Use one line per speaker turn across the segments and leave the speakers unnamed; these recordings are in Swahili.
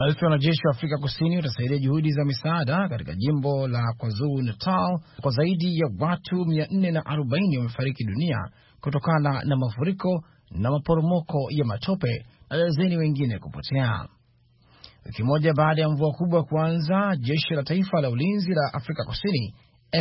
Maelfu ya wanajeshi wa Afrika Kusini watasaidia juhudi za misaada katika jimbo la KwaZulu-Natal kwa zaidi ya watu 440 wamefariki dunia kutokana na mafuriko na maporomoko ya matope na dazeni wengine kupotea. Wiki moja baada ya mvua kubwa kuanza, jeshi la taifa la ulinzi la Afrika Kusini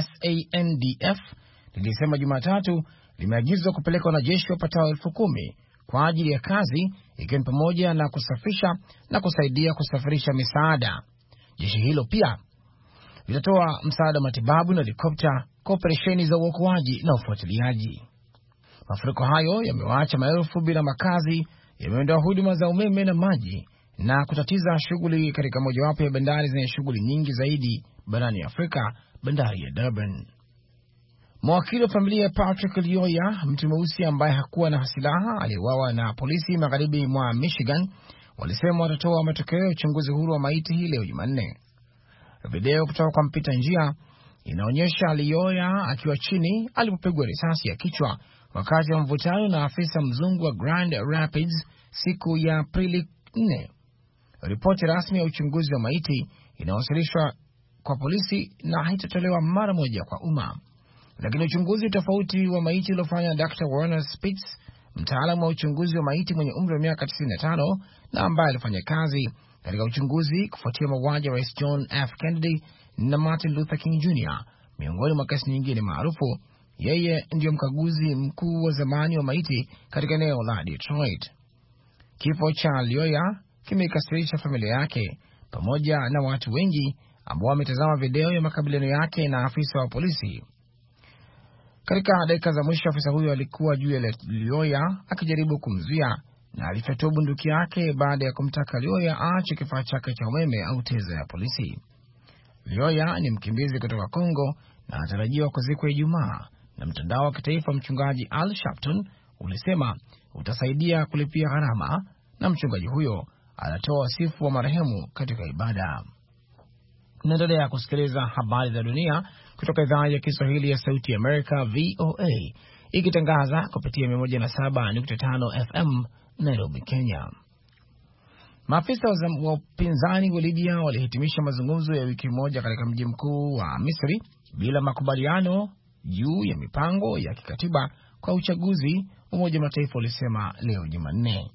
SANDF lilisema Jumatatu limeagizwa kupeleka wanajeshi wapatao 10,000 kwa ajili ya kazi, ikiwa ni pamoja na kusafisha na kusaidia kusafirisha misaada. Jeshi hilo pia litatoa msaada wa matibabu na helikopta kwa operesheni za uokoaji na ufuatiliaji. Mafuriko hayo yamewaacha maelfu bila makazi, yameondoa huduma za umeme na maji na kutatiza shughuli katika mojawapo ya bandari zenye shughuli nyingi zaidi barani Afrika, bandari ya Durban. Mawakili wa familia ya Patrick Lyoya, mtu mweusi ambaye hakuwa na silaha aliyeuawa na polisi magharibi mwa Michigan, walisema watatoa matokeo ya uchunguzi huru wa maiti hii leo Jumanne. Video kutoka kwa mpita njia inaonyesha Lyoya akiwa chini alipopigwa risasi ya kichwa wakati wa mvutano na afisa mzungu wa Grand Rapids siku ya Aprili 4. Ripoti rasmi ya uchunguzi wa maiti inawasilishwa kwa polisi na haitatolewa mara moja kwa umma. Lakini uchunguzi tofauti wa maiti uliofanywa na Dr. Warner Spitz, mtaalamu wa uchunguzi wa maiti mwenye umri wa miaka 95 na ambaye alifanya kazi katika uchunguzi kufuatia mauaji ya Rais John F. Kennedy na Martin Luther King Jr. miongoni mwa kesi nyingine maarufu. Yeye ndiyo mkaguzi mkuu wa zamani wa maiti katika eneo la Detroit. Kifo cha Lyoya kimeikasirisha familia yake pamoja na watu wengi ambao wametazama video ya makabiliano yake na afisa wa polisi. Katika dakika za mwisho, afisa huyo alikuwa juu ya Lyoya akijaribu kumzuia na alifyatua bunduki yake baada ya kumtaka Lyoya aache kifaa chake cha umeme au teza ya polisi. Lyoya ni mkimbizi kutoka Kongo na anatarajiwa kuzikwa Ijumaa, na mtandao wa kitaifa mchungaji Al Sharpton ulisema utasaidia kulipia gharama, na mchungaji huyo anatoa wasifu wa marehemu katika ibada. Naendelea kusikiliza habari za dunia kutoka idhaa ya Kiswahili ya Sauti ya Amerika, VOA, ikitangaza kupitia 107.5 FM Nairobi, Kenya. Maafisa wa upinzani wa Libya walihitimisha mazungumzo ya wiki moja katika mji mkuu wa Misri bila makubaliano juu ya mipango ya kikatiba kwa uchaguzi, Umoja wa Mataifa ulisema leo Jumanne.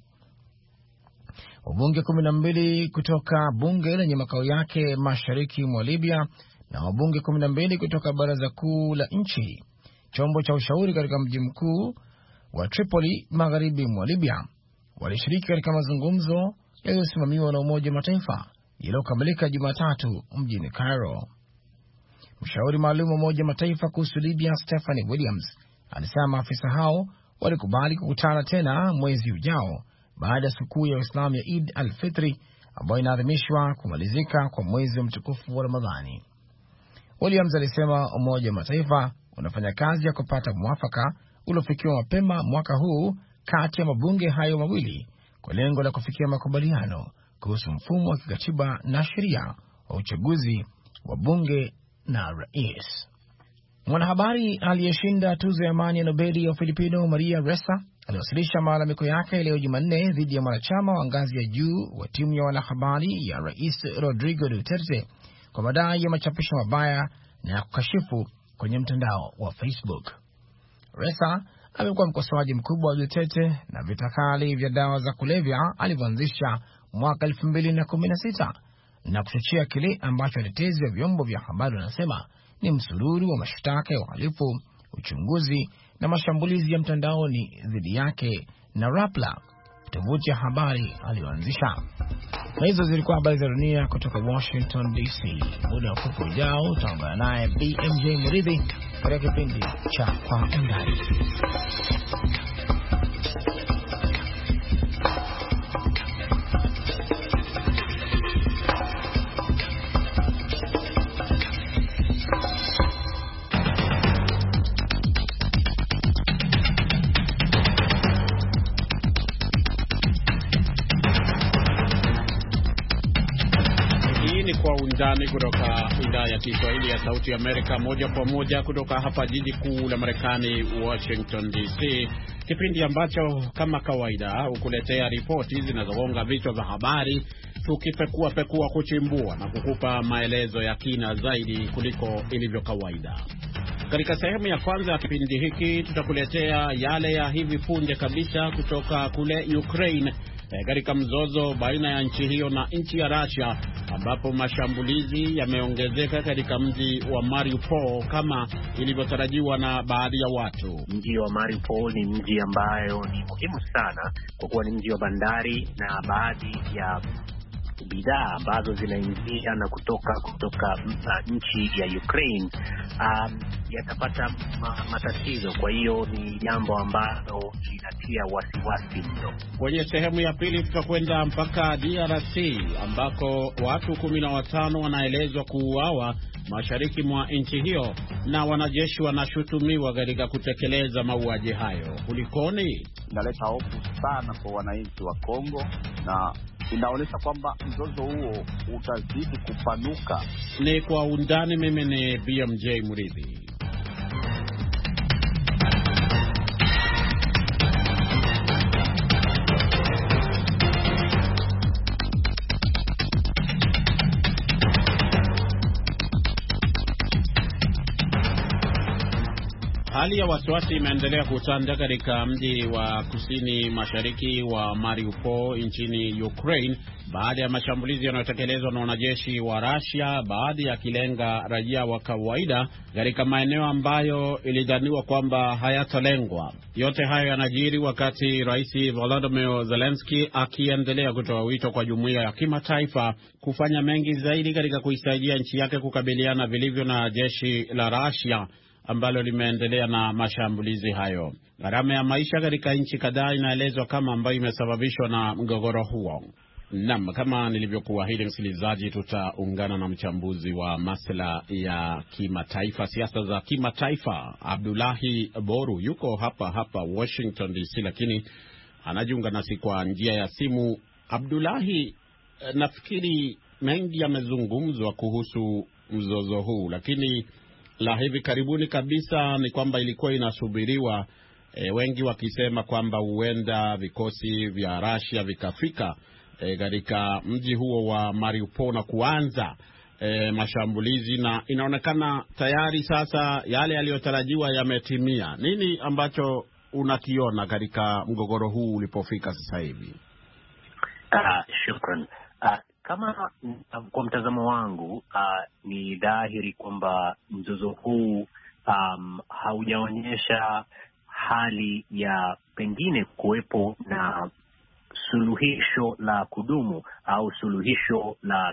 Wabunge 12 kutoka bunge lenye makao yake mashariki mwa Libya na wabunge 12 kutoka baraza kuu la nchi, chombo cha ushauri katika mji mkuu wa Tripoli magharibi mwa Libya, walishiriki katika mazungumzo yaliyosimamiwa na Umoja wa Mataifa yaliyokamilika Jumatatu mjini Cairo. Mshauri maalum wa Umoja wa Mataifa kuhusu Libya, Stephanie Williams, alisema maafisa hao walikubali kukutana tena mwezi ujao baada ya sikukuu ya Uislamu ya Eid al-Fitri ambayo inaadhimishwa kumalizika kwa mwezi mtukufu wa Ramadhani. Williams alisema Umoja wa Mataifa unafanya kazi ya kupata mwafaka uliofikiwa mapema mwaka huu kati ya mabunge hayo mawili kwa lengo la kufikia makubaliano kuhusu mfumo wa kikatiba na sheria wa uchaguzi wa bunge na rais. Mwanahabari aliyeshinda tuzo ya amani ya Nobeli ya Filipino Maria Ressa aliwasilisha malalamiko yake leo Jumanne dhidi ya mwanachama wa ngazi ya juu wa timu ya wanahabari ya Rais Rodrigo Duterte kwa madai ya machapisho mabaya na kukashifu kwenye mtandao wa Facebook. Ressa amekuwa mkosoaji mkubwa wa Duterte na vita kali vya dawa za kulevya alivyoanzisha mwaka 2016 na kuchochea kile ambacho watetezi wa vyombo vya habari wanasema ni msururu wa mashtaka ya uhalifu, uchunguzi na mashambulizi ya mtandaoni dhidi yake na Rappler, tovuti ya habari aliyoanzisha. Na hizo zilikuwa habari za dunia kutoka Washington DC. Muda mfupi ujao utaungana naye BMJ Muridhi katika kipindi cha Kwa Undani.
Undani kutoka idhaa ya Kiswahili ya Sauti ya Amerika, moja kwa moja kutoka hapa jiji kuu la Marekani, Washington DC, kipindi ambacho kama kawaida hukuletea ripoti zinazogonga vichwa vya habari tukipekua kuchimbua na kukupa maelezo ya kina zaidi kuliko ilivyo kawaida. Katika sehemu ya kwanza ya kipindi hiki tutakuletea yale ya hivi punde kabisa kutoka kule Ukraine, katika mzozo baina ya nchi hiyo na nchi ya Russia, ambapo mashambulizi yameongezeka katika mji wa Mariupol kama ilivyotarajiwa na baadhi ya watu.
Mji wa Mariupol ni mji ambayo ni muhimu sana kwa kuwa ni mji wa bandari, na baadhi ya bidhaa ambazo zinaingia na kutoka nchi ya Ukraine yatapata matatizo. Kwa hiyo ni jambo ambalo linatia wasiwasi mno.
Kwenye sehemu ya pili tutakwenda mpaka DRC ambako watu 15 wanaelezwa kuuawa mashariki mwa nchi hiyo, na wanajeshi wanashutumiwa katika kutekeleza mauaji hayo. Kulikoni?
Inaleta hofu sana kwa wananchi wa Kongo na inaonyesha kwamba mzozo huo utazidi kupanuka.
Ni kwa undani. Mimi ni BMJ Murithi. Hali ya wasiwasi imeendelea kutanda katika mji wa kusini mashariki wa Mariupol nchini Ukraine baada ya mashambulizi yanayotekelezwa na wanajeshi wa Russia, baadhi yakilenga raia wa kawaida katika maeneo ambayo ilidhaniwa kwamba hayatalengwa. Yote hayo yanajiri wakati Rais Volodymyr Zelensky akiendelea kutoa wito kwa jumuiya ya kimataifa kufanya mengi zaidi katika kuisaidia nchi yake kukabiliana vilivyo na jeshi la Russia ambalo limeendelea na mashambulizi hayo. Gharama ya maisha katika nchi kadhaa inaelezwa kama ambayo imesababishwa na mgogoro huo. Naam, kama nilivyokuahidi msikilizaji, tutaungana na mchambuzi wa masuala ya kimataifa, siasa za kimataifa, Abdullahi Boru. Yuko hapa Washington DC, lakini anajiunga nasi kwa njia ya simu. Abdullahi, nafikiri mengi yamezungumzwa kuhusu mzozo huu, lakini la hivi karibuni kabisa ni kwamba ilikuwa inasubiriwa, wengi wakisema kwamba huenda vikosi vya Russia vikafika katika mji huo wa Mariupol na kuanza mashambulizi, na inaonekana tayari sasa yale yaliyotarajiwa yametimia. Nini ambacho unakiona katika mgogoro huu ulipofika sasa hivi?
Shukran. Kama kwa mtazamo wangu, ni dhahiri kwamba mzozo huu haujaonyesha hali ya pengine kuwepo na suluhisho la kudumu au suluhisho la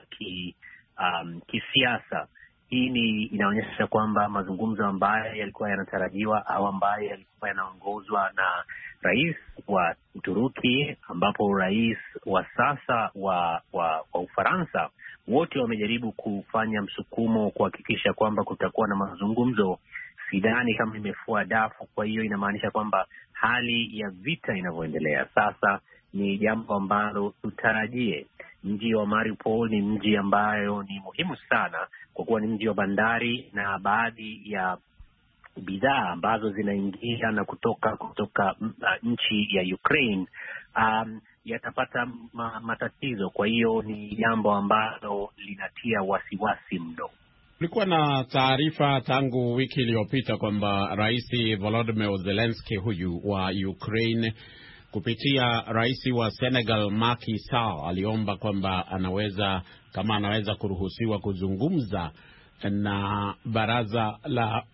kisiasa. Hii inaonyesha kwamba mazungumzo ambayo yalikuwa yanatarajiwa au ambayo yalikuwa yanaongozwa na rais wa Uturuki, ambapo rais wa sasa wa Ufaransa, wote wamejaribu kufanya msukumo kuhakikisha kwamba kutakuwa na mazungumzo. Sidhani kama imefua dafu. Kwa hiyo inamaanisha kwamba hali ya vita inavyoendelea sasa ni jambo ambalo tutarajie. Mji wa Mariupol ni mji ambayo ni muhimu sana kwa kuwa ni mji wa bandari, na baadhi ya bidhaa ambazo zinaingia na kutoka nchi ya Ukraine yatapata matatizo. Kwa hiyo ni jambo ambalo linatia wasiwasi mno.
Kulikuwa na taarifa tangu wiki iliyopita kwamba Rais Volodymyr Zelensky huyu wa Ukraine kupitia rais wa Senegal Macky Sall aliomba kwamba anaweza kuruhusiwa kuzungumza na baraza la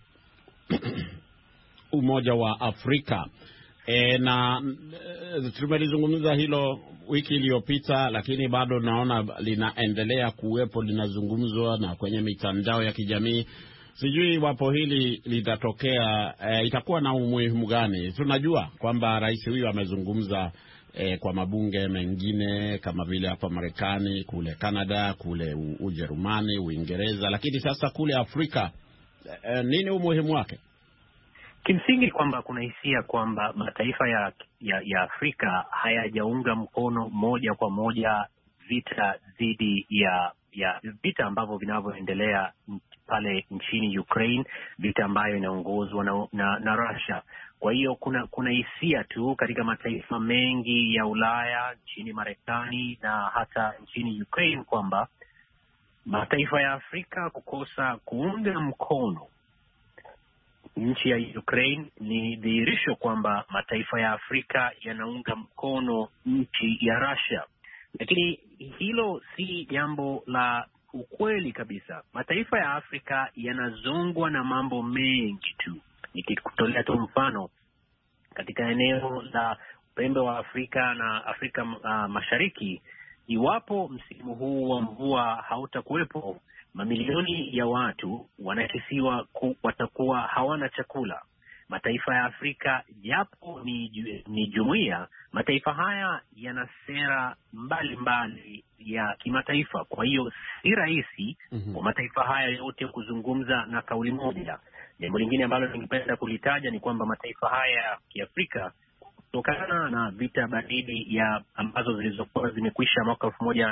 Umoja wa Afrika. Na tumelizungumza hilo wiki iliyopita, lakini bado naona linaendelea kuwepo, linazungumzwa na kwenye mitandao ya kijamii. Sijui iwapo hili litatokea, itakuwa na umuhimu gani? Tunajua kwamba rais huyu amezungumza kwa mabunge mengine kama vile hapa Marekani, kule Canada, kule Ujerumani, Uingereza, lakini sasa kule Afrika, nini umuhimu wake?
Kimsingi kwamba kuna hisia kwamba mataifa ya Afrika hayajaunga mkono moja kwa moja vita dhidi ya vita ambavyo vinavyoendelea pale nchini Ukraine, vita ambayo inaongozwa na Russia. Kwa hiyo kuna hisia tu katika mataifa mengi ya Ulaya, nchini Marekani na hata nchini Ukraine kwamba mataifa ya Afrika kukosa kuunga mkono nchi ya Ukraine ni dhihirisho kwamba mataifa ya Afrika yanaunga mkono nchi ya Russia. Lakini hilo si jambo la ukweli kabisa. Mataifa ya Afrika yanazongwa na mambo mengi tu. Nikikutolea tu mfano, katika eneo la pembe wa Afrika na Afrika Mashariki, iwapo msimu huu wa mvua hautakuwepo, mamilioni ya watu wanakisiwa watakuwa hawana chakula. Mataifa ya Afrika japo ni jumuiya, mataifa haya yana sera mbalimbali ya kimataifa. Kwa hiyo si rahisi kwa mataifa haya yote kuzungumza na kauli moja. Jambo lingine ambalo ningependa kulitaja ni kwamba mataifa haya ya Kiafrika, kutokana na vita baridi ambazo zilizokuwa zimekwisha mwaka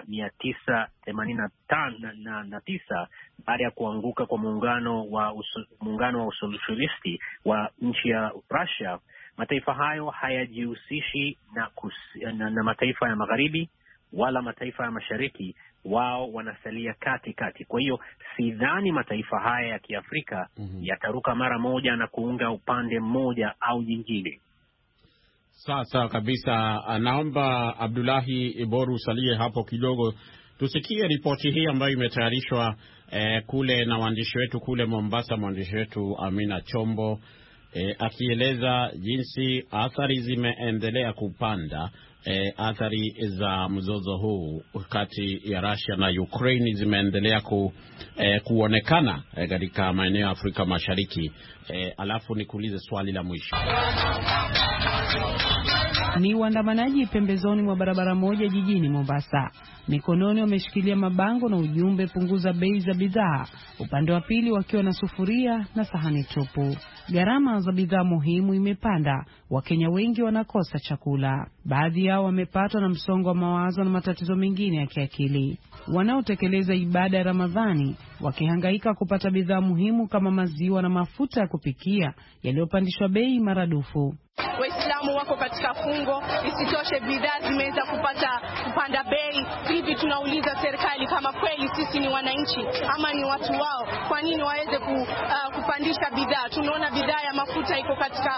1989 baada ya kuanguka kwa muungano wa usoshalisti wa nchi ya Russia, mataifa hayo hayajihusishi na mataifa ya magharibi wala mataifa ya mashariki. Wao wanasalia kati. Kwa hiyo sidhani mataifa haya ya Kiafrika yataruka mara moja na kuunga upande mmoja au nyingine.
Sawa kabisa. Naomba Abdullahi Boru salie hapo kidogo, tusikie ripoti hii ambayo imetayarishwa kule na waandishi wetu kule Mombasa, mwandishi wetu Amina Chombo, akieleza jinsi athari zimeendelea kupanda. Athari za mzozo huu kati ya Russia na Ukraine zimeendelea kuonekana katika maeneo ya Afrika Mashariki. Alafu nikuulize swali la mwisho.
Ni waandamanaji pembezoni mwa barabara moja jijini Mombasa. Mikononi wameshikilia mabango na ujumbe punguza bei za bidhaa, upande wa pili wakiwa na sufuria na sahani tupu. Gharama za bidhaa muhimu imepanda, Wakenya wengi wanakosa chakula. Baadhi yao wamepatwa na msongo wa mawazo na matatizo mengine ya kiakili. Wanaotekeleza ibada ya Ramadhani wakihangaika kupata bidhaa muhimu kama maziwa na mafuta ya kupikia yaliyopandishwa bei maradufu.
Waislamu wako katika fungo, isitoshe bidhaa zimeweza kupanda bei. Hivi tunauliza serikali kama kweli sisi ni wananchi ama ni watu wao, kwa nini waweze kupandisha bidhaa? Tunaona bidhaa ya mafuta iko katika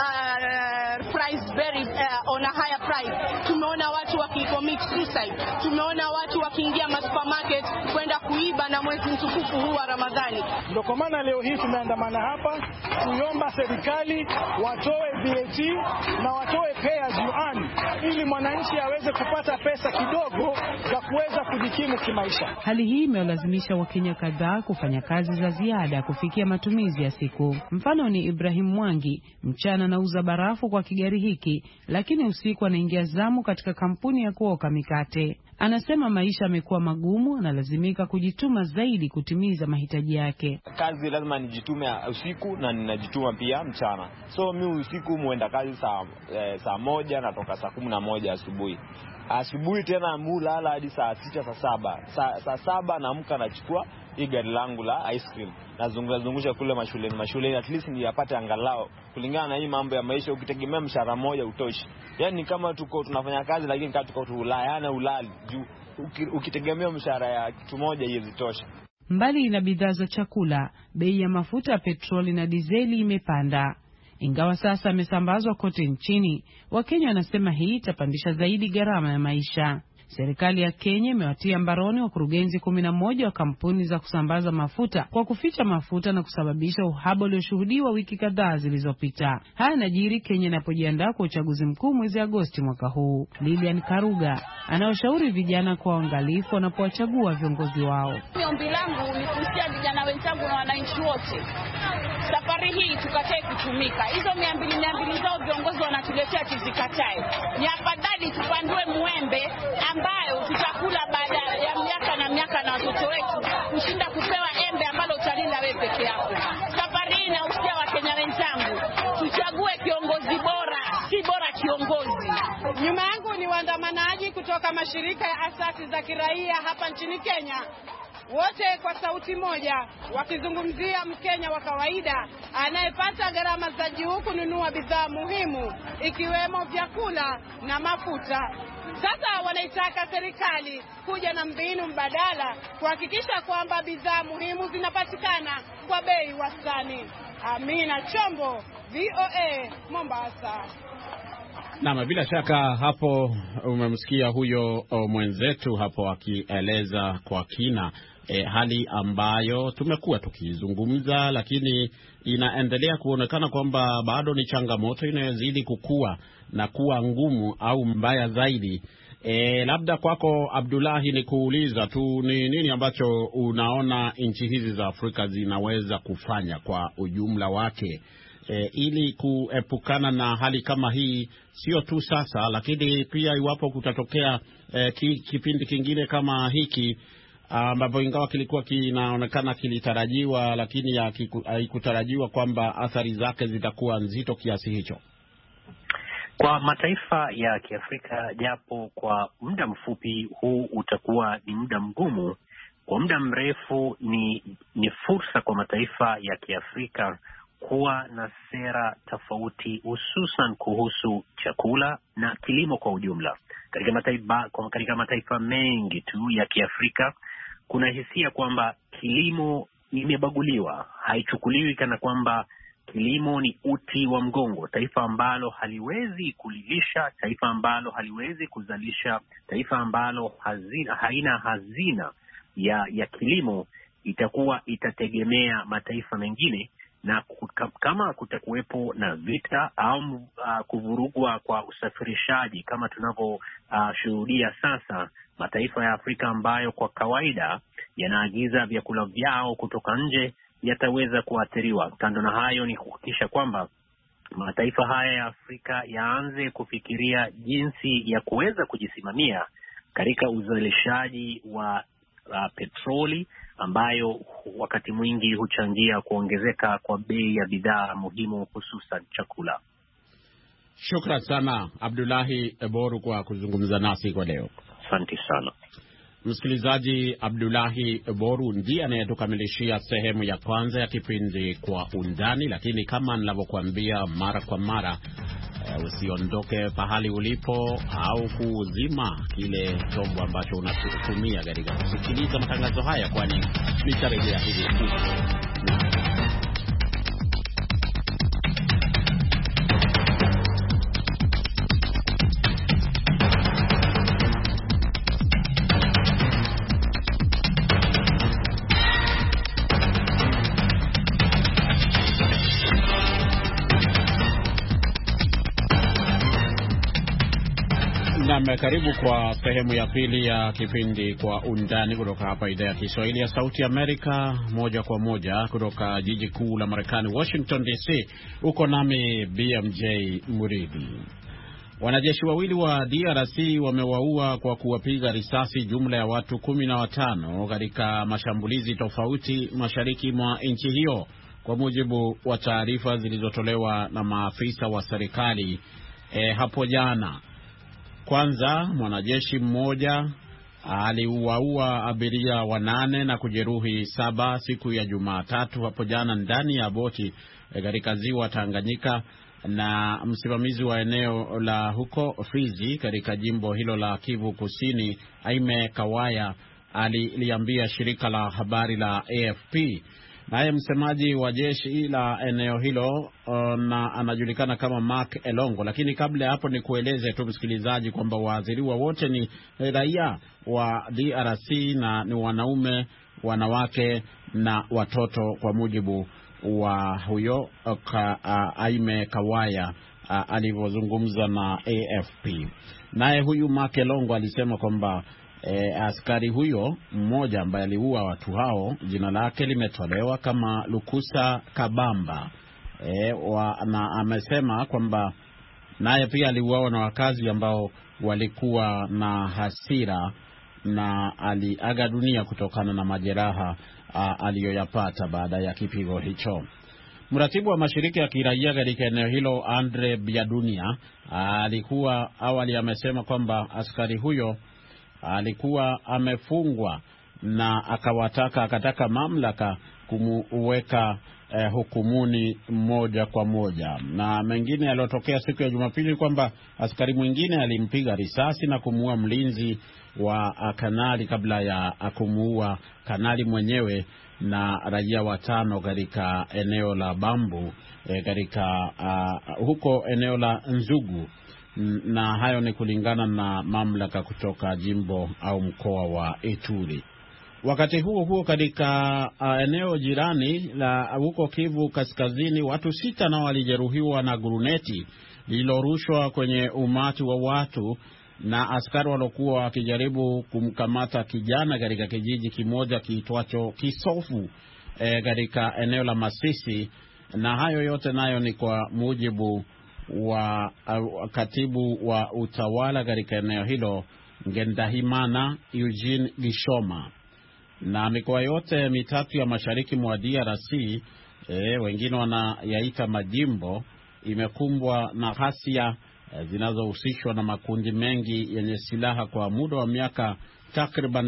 price very on a higher price. Tumeona watu wakicommit suicide. Tumeona watu wakiingia supermarket kwenda kuiba na mwezi mtukufu huu wa Ramadhani.
Ndio kwa maana leo hii tumeandamana hapa kuomba serikali watoe VAT na watoe pay as you earn ili mwananchi aweze kupata pesa kidogo za kuweza kujikimu kimaisha.
Hali hii imewalazimisha Wakenya kadhaa kufanya kazi za ziada kufikia matumizi ya siku. Mfano ni Ibrahim Mwangi, mchana anauza barafu kwa kigari hiki, lakini usiku anaingia zamu katika kampuni ya kuoka mikate. Anasema maisha yamekuwa magumu na lazimika kujituma zaidi kutimiza mahitaji yake.
Kazi lazima nijitume usiku na ninajituma pia mchana. So mimi usiku muenda kazi saa 1 natoka saa 11 asubuhi. Asubuhi tena mulala hadi saa 6 saa 7. Saa 7 naamka nachukua hii gari langu la ice cream. Nazungusha kule mashuleni at least niyapate angalau. Kulingana na hii mambo ya maisha ukitegemea mshahara moja utoshi. Yaani kama tunafanya kazi lakini kama tuko tulayana ulali juu ukitegemea mshahara ya kitu moja hiyo zitosha.
Mbali na bidhaa za chakula, bei ya mafuta ya petroli na dizeli imepanda. Ingawa sasa imesambazwa kote nchini, Wakenya wanasema hii itapandisha zaidi gharama ya maisha. Serikali ya Kenya imewatia mbaroni wakurugenzi 11 wa kampuni za kusambaza mafuta kwa kuficha mafuta na kusababisha uhaba ulioshuhudiwa wiki kadhaa zilizopita. Haya yanajiri Kenya inapojiandaa kwa uchaguzi mkuu mwezi Agosti mwaka huu. Lilian Karuga anawashauri vijana kwa uangalifu wanapowachagua viongozi wao.
Ombi langu ni kuhusia vijana wenzangu na wananchi wote. Safari hii tukatae kutumika. Hizo 200 zao viongozi wanatuletea tuzikatae. Ni afadhali tupandue muembe ambayo tutakula baada ya miaka na miaka na watoto wetu kushinda kupewa embe ambalo utalila wewe peke yako. Safari hii nausia Wakenya wenzangu, tuchague kiongozi bora, si bora kiongozi.
Nyuma yangu ni waandamanaji kutoka mashirika ya asasi za kiraia hapa nchini Kenya. wote kwa sauti moja wakizungumzia Mkenya wa kawaida anayepata gharama za juu kununua bidhaa muhimu ikiwemo vyakula na mafuta. Sasa wanaitaka serikali kuja na mbinu mbadala kuhakikisha kwamba bidhaa muhimu zinapatikana kwa bei wastani. Amina Chombo, VOA, Mombasa.
Na bila shaka hapo umemsikia huyo mwenzetu hapo akieleza kwa kina hali ambayo tumekuwa tukizungumza, lakini inaendelea kuonekana kwamba bado ni changamoto inayozidi kukua na kuwa ngumu au mbaya zaidi. Labda kwako Abdullahi, ni kuuliza tu ni nini ambacho unaona nchi hizi za Afrika zinaweza kufanya kwa ujumla wake ili kuepukana na hali kama hii, sio tu sasa lakini pia iwapo kutatokea kipindi kingine kama hiki ambapo ingawa kilikuwa kinaonekana kilitarajiwa, lakini haikutarajiwa kwamba athari zake zitakuwa nzito kiasi hicho.
Kwa mataifa ya Kiafrika, japo kwa muda mfupi huu utakuwa ni muda mgumu, kwa muda mrefu ni fursa kwa mataifa ya Kiafrika kuwa na sera tofauti, hususan kuhusu chakula na kilimo kwa ujumla. Katika mataifa mengi tu ya Kiafrika kuna hisia kwamba kilimo imebaguliwa, haichukuliwi kana kwamba kilimo ni uti wa mgongo. Taifa ambalo haliwezi kulilisha, taifa ambalo haliwezi kuzalisha, taifa ambalo haina hazina ya kilimo itategemea mataifa mengine, na kama kutakuwepo na vita au kuvurugwa kwa usafirishaji kama tunavyoshuhudia sasa, mataifa ya Afrika ambayo kwa kawaida yanaagiza vyakula vyao kutoka nje yataweza kuathiriwa. Kando na hayo ni kuhakikisha kwamba mataifa haya ya Afrika yaanze kufikiria jinsi ya kuweza kujisimamia katika uzalishaji wa petroli ambayo wakati mwingi huchangia kuongezeka kwa bei ya bidhaa muhimu, hususan chakula.
Shukran sana Abdullahi Boru kwa kuzungumza nasi kwa leo.
Asante sana.
Msikilizaji, Abdullahi Boru ndiye anayetukamilishia sehemu ya kwanza ya kipindi Kwa Undani, lakini kama ninavyokuambia mara kwa mara, usiondoke pahali ulipo au kuuzima kile chombo ambacho unatumia katika kusikiliza matangazo haya, kwani nitarejea hivi punde. Karibu kwa sehemu ya pili ya kipindi Kwa Undani kutoka hapa idhaa ya Kiswahili ya Sauti Amerika, moja kwa moja kutoka jiji kuu la Marekani, Washington DC. Uko nami BMJ Muridi. Wanajeshi wawili wa DRC wamewaua kwa kuwapiga risasi jumla ya watu 15 katika mashambulizi tofauti mashariki mwa nchi hiyo, kwa mujibu wa taarifa zilizotolewa na maafisa wa serikali hapo jana. Kwanza, mwanajeshi mmoja aliwaua abiria 8 na kujeruhi 7 siku ya Jumatatu hapo jana ndani ya boti katika ziwa Tanganyika, na msimamizi wa eneo la huko Fizi katika jimbo hilo la Kivu Kusini, Aime Kawaya, aliliambia shirika la habari la AFP. Naye msemaji wa jeshi la eneo hilo na anajulikana kama Mark Elongo. Lakini kabla ya hapo ni kueleze tu msikilizaji kwamba waathiriwa wote ni raia wa DRC na ni wanaume, wanawake na watoto, kwa mujibu wa huyo Aime Kawaya alivyozungumza na AFP. Naye huyu Mark Elongo alisema kwamba askari huyo mmoja ambaye aliua watu hao, jina lake limetolewa kama Lukusa Kabamba, na amesema kwamba naye pia aliuawa na wakazi ambao walikuwa na hasira, na aliaga dunia kutokana na majeraha aliyoyapata baada ya kipigo hicho. Mratibu wa mashirika ya kiraia katika eneo hilo, Andre Biadunia, alikuwa awali amesema kwamba askari huyo alikuwa amefungwa na akataka mamlaka kumuweka hukumuni moja kwa moja. Na mengine yaliyotokea siku ya Jumapili kwamba askari mwingine alimpiga risasi na kumuua mlinzi wa kanali kabla ya kumuua kanali mwenyewe na raia 5 katika eneo la Bambu katika huko eneo la Nzugu, na hayo ni kulingana na mamlaka kutoka jimbo au mkoa wa Ituri. Wakati huo katika eneo jirani la huko Kivu Kaskazini, watu 6 nao walijeruhiwa na guruneti lililorushwa kwenye umati wa watu na askari waliokuwa wakijaribu kumkamata kijana katika kijiji kimoja kiitwacho Kisofu katika eneo la Masisi. Na hayo yote nayo ni kwa mujibu wa katibu wa utawala katika eneo hilo, Ngendahimana Eugene Gishoma. Na mikoa yote mitatu ya mashariki mwa DRC, wengine wanayaita majimbo, imekumbwa na ghasia zinazohusishwa na makundi mengi yenye silaha kwa muda wa miaka takriban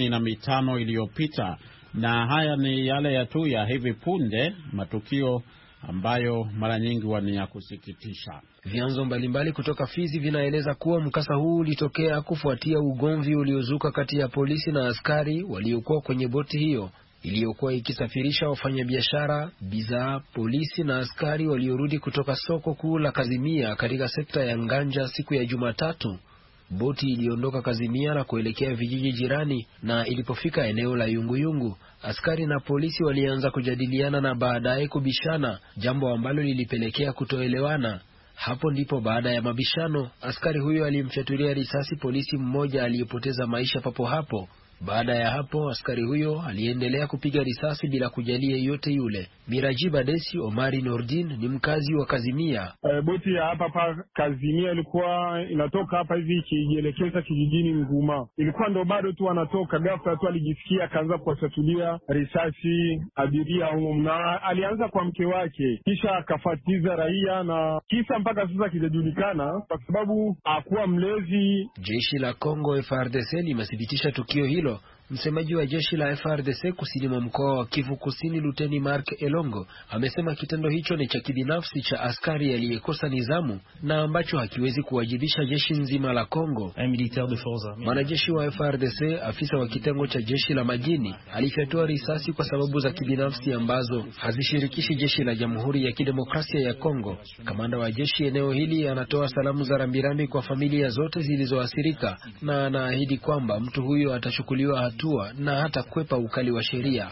25 iliyopita. Na haya ni yale ya tu ya hivi punde, matukio ambayo mara nyingi ni ya kusikitisha.
Vyanzo mbalimbali kutoka Fizi vinaeleza kuwa mkasa huu ulitokea kufuatia ugomvi uliozuka kati ya polisi na askari waliokuwa kwenye boti hiyo iliyokuwa ikisafirisha wafanyabiashara, bidhaa. Polisi na askari waliorudi kutoka soko kuu la Kazimia katika sekta ya Nganja siku ya Jumatatu. Boti iliondoka Kazimia na kuelekea vijiji jirani, na ilipofika eneo la Yunguyungu, askari na polisi walianza kujadiliana na baadaye kubishana, jambo ambalo lilipelekea kutoelewana. Hapo ndipo baada ya mabishano, askari huyo alimfyatulia risasi polisi mmoja aliyepoteza maisha papo hapo. Baada ya hapo, askari huyo aliendelea kupiga risasi bila kujalia yote yule. Mirajiba Desi Omari Nordin ni mkazi wa Kazimia.
Boti ya hapa Kazimia ilikuwa inatoka hapa hivi ikielekeza kijijini Nguma. Ilikuwa ndo bado tu wanatoka, ghafla tu alijisikia akaanza kuwasatulia risasi abiria huko, na alianza kwa mke wake, kisha akafatiza raia, na kisa mpaka sasa kijajulikana kwa sababu hakuwa mlezi.
Jeshi la Kongo FARDC limethibitisha tukio hilo. Msemaji wa jeshi la FARDC kusini mwa mkoa wa Kivu Kusini, Luteni Mark Elongo, amesema kitendo hicho ni cha kibinafsi cha askari aliyekosa nizamu na ambacho hakiwezi kuwajibisha jeshi nzima la Kongo. Mwanajeshi wa FARDC, afisa wa kitengo cha jeshi la majini, alifyatua risasi kwa sababu za kibinafsi ambazo hazishirikishi jeshi la Jamhuri ya Kidemokrasia ya Kongo. Kamanda wa jeshi eneo hili anatoa salamu za rambirambi kwa familia zote zilizoathirika na anaahidi kwamba mtu huyo atachukuliwa na hata kwepa ukali wa sheria.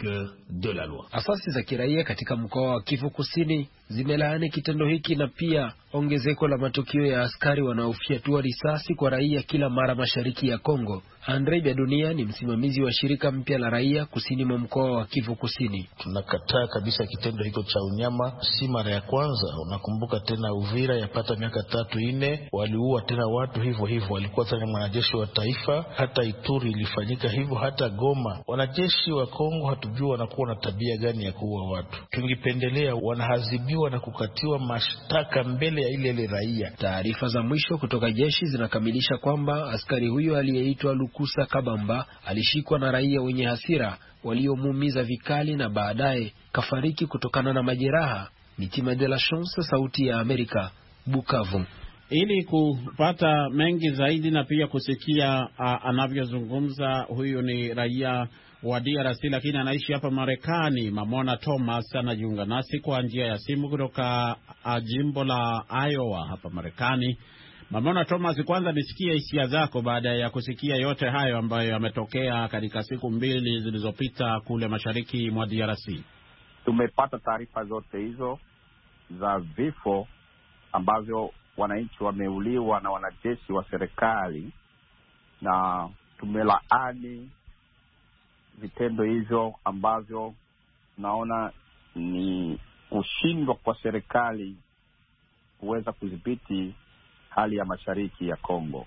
Asasi za kiraia katika mkoa wa Kivu Kusini zimelaani kitendo hiki na pia ongezeko la matukio ya askari wanaofyatua risasi kwa raia kila mara mashariki ya Kongo. Andre Biadunia ni msimamizi wa shirika mpya la raia kusini mwa mkoa wa Kivu Kusini.
Tunakataa kabisa kitendo hiko cha unyama, si mara ya kwanza. Unakumbuka tena Uvira yapata miaka 3-4 waliua tena watu hivyo hivyo, walikuwa tena mwanajeshi wa taifa. Hata Ituri ilifanyika hivyo, hata Goma. Wanajeshi wa Kongo hatujua wanakuwa na tabia gani ya kuua watu. Tungipendelea wanahazibiwa na kukatiwa mashtaka mbele ya ile raia.
Taarifa za mwisho kutoka jeshi zinakamilisha kwamba askari huyo aliyeitwa Lukusa Kabamba alishikwa na raia wenye hasira waliomuumiza vikali na baadaye kafariki kutokana na majeraha. Mitima de la Chance, Sauti ya Amerika, Bukavu.
Ili kupata mengi zaidi na pia kusikia anavyozungumza, huyu ni raia wa DRC lakini anaishi hapa Marekani. Mamona Thomas anajiunga nasi kwa njia ya simu kutoka jimbo la Iowa hapa Marekani. Mamona Thomas, kwanza nisikie hisia zako baada ya kusikia yote hayo ambayo yametokea katika siku 2 zilizopita kule mashariki mwa DRC.
Tumepata taarifa zote hizo za vifo ambavyo wananchi wameuliwa na wanajeshi wa serikali, na tumelaani vitendo hivyo ambavyo naona ni kushindwa kwa serikali kuweza kudhibiti hali ya mashariki ya Kongo,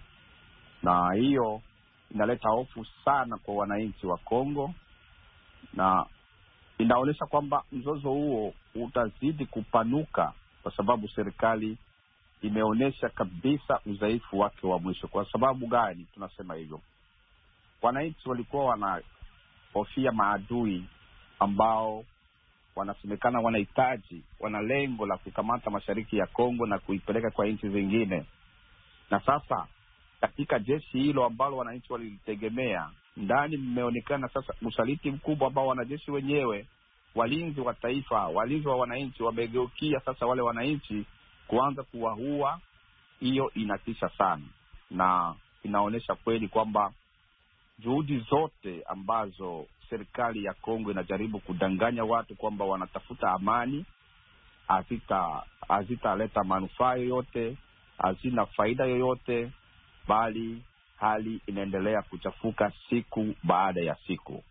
na hiyo inaleta hofu sana kwa wananchi wa Kongo, na inaonyesha kwamba mzozo huo utazidi kupanuka kwa sababu serikali imeonyesha kabisa udhaifu wake wa mwisho. Kwa sababu gani tunasema hivyo? Wananchi walikuwa wanahofia maadui ambao wanasemekana wana lengo la kukamata mashariki ya Kongo na kuipeleka kwa nchi zingine. Na sasa katika jeshi hilo ambalo wananchi walitegemea, ndani mmeonekana sasa usaliti mkubwa ambao wanajeshi wenyewe, walinzi wa taifa, walinzi wa wananchi, wamegeukia sasa wale wananchi kuanza kuwaua. Hiyo inatisha sana, na inaonyesha kweli kwamba juhudi zote ambazo serikali ya Kongo inajaribu kudanganya watu kwamba wanatafuta amani hazitaleta manufaa yoyote, hazina faida yoyote, bali hali inaendelea kuchafuka siku baada ya siku.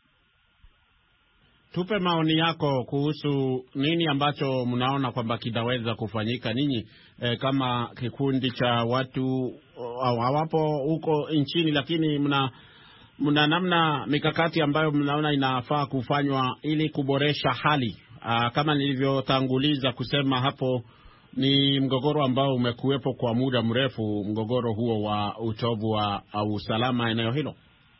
Tupe maoni yako kuhusu nini ambacho mnaona kwamba kinaweza kufanyika ninyi kama kikundi cha watu hawapo huko nchini, lakini mna namna mikakati ambayo mnaona inafaa kufanywa ili kuboresha hali. Kama nilivyotanguliza kusema hapo, ni mgogoro ambao umekuwepo kwa muda mrefu, mgogoro huo wa utovu wa usalama eneo hilo.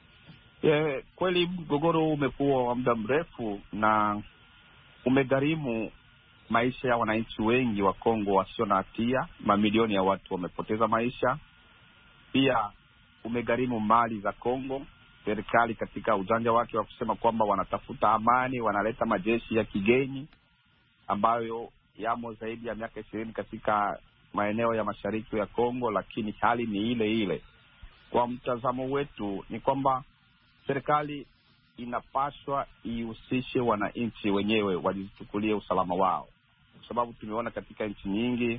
Kweli mgogoro umekuwa wa muda mrefu na umegharimu maisha ya wananchi wengi wa Kongo wasio na hatia. Mamilioni ya watu wamepoteza maisha. Pia umegharimu mali za Kongo. Serikali katika ujanja wake wa kusema kwamba wanatafuta amani, wanaleta majeshi ya kigeni ambayo yamo zaidi ya miaka 20 katika maeneo ya mashariki ya Kongo, lakini hali ni ile ile. Kwa mtazamo wetu ni kwamba serikali inapaswa ihusishe wananchi wenyewe, wajichukulie usalama wao, kwa sababu tumeona katika nchi nyingi.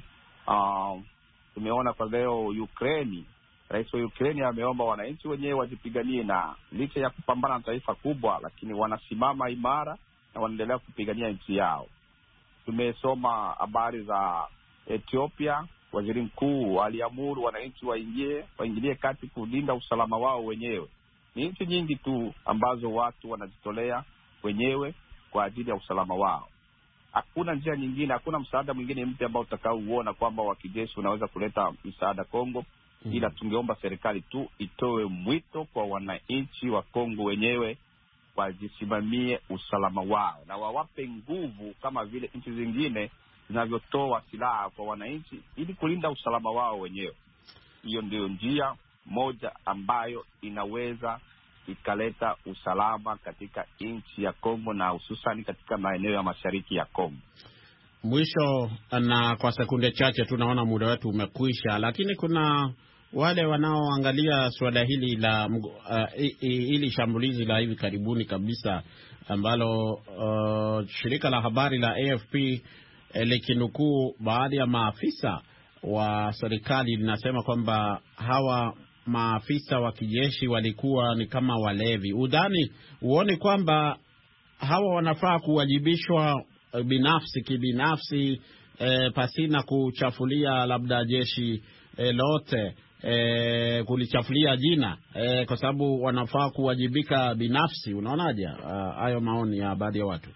Tumeona kwa leo Ukraine, rais wa Ukraine ameomba wananchi wenyewe wajipiganie, na licha ya kupambana na taifa kubwa, lakini wanasimama imara na wanaendelea kupigania nchi yao. Tumesoma habari za Ethiopia, waziri mkuu aliamuru wananchi waingilie kati kulinda usalama wao wenyewe. Ni nchi nyingi tu ambazo watu wanajitolea wenyewe kwa ajili ya usalama wao. Hakuna njia nyingine, hakuna msaada mwingine mpya ambao utakaouona kwamba wa kijeshi unaweza kuleta msaada Kongo. Ila tungeomba serikali tu itoe mwito kwa wananchi wa Kongo wenyewe wajisimamie usalama wao na wawape nguvu kama vile nchi zingine zinavyotoa silaha kwa wananchi ili kulinda usalama wao wenyewe. Hiyo ndio njia moja ambayo inaweza ikaleta usalama katika nchi ya Kongo na hususan katika maeneo ya mashariki ya Kongo.
Mwisho, na kwa sekunde chache tunaona muda wetu umekwisha, lakini kuna wale wanaoangalia suala hili la hili shambulizi la hivi karibuni kabisa ambalo shirika la habari la AFP likinukuu baadhi ya maafisa wa serikali linasema kwamba hawa maafisa wa kijeshi walikuwa ni kama walevi. Uone kwamba hawa wanafaa kuwajibishwa kibinafsi pasina kuchafulia labda jeshi lote, kulichafulia jina, kwa sababu wanafaa kuwajibika binafsi. Unaonaje hayo maoni ya baadhi ya watu?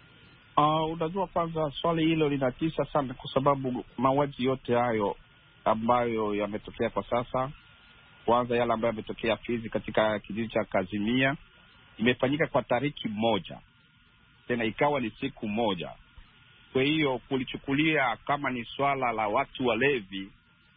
Unajua, kwanza swali hilo linatisha sana, kwa sababu mauaji yote hayo ambayo yametokea kwa sasa, kwanza yale ambayo yametokea Fizi katika kijiji cha Kazimia, imefanyika kwa tariki moja, tena ikawa ni siku moja. Kwa hiyo kulichukulia kama ni swala la watu walevi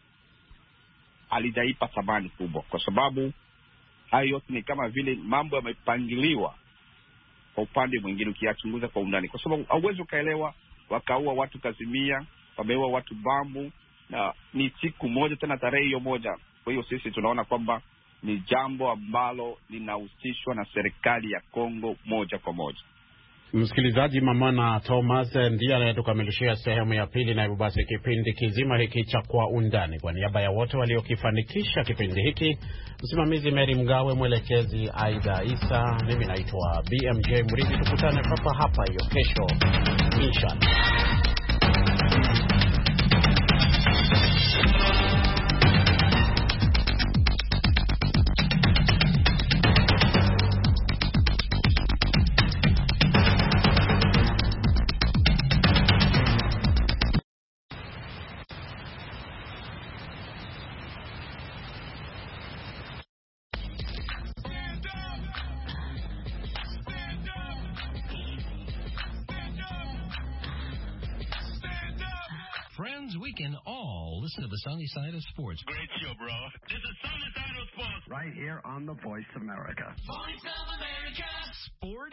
alijaipa thamani kubwa, kwa sababu hayo yote ni kama vile mambo yamepangiliwa kwa upande mwingine ukiyachunguza kwa undani, kwa sababu hauwezi ukaelewa wakaua watu Kazimia, wameua watu Bambu, na ni siku moja, tena tarehe hiyo moja. Kwa hiyo sisi tunaona kwamba ni jambo ambalo linahusishwa na serikali ya Kongo moja kwa moja.
Msikilizaji, Mamana Thomas ndiye anayetukamilishia sehemu ya pili, na hivyo basi kipindi kizima hiki cha Kwa Undani, kwa niaba ya wote waliokifanikisha kipindi hiki, msimamizi Mary Mgawe, mwelekezi Aida Isa, mimi naitwa BMJ Mridhi. Tukutane hapa hiyo kesho inshallah.
friends, we can all listen to the Sunny Side of Sports.
Great show, bro. This is Sunny Side of Sports.
Right here on the Voice America.
Voice of America. Sport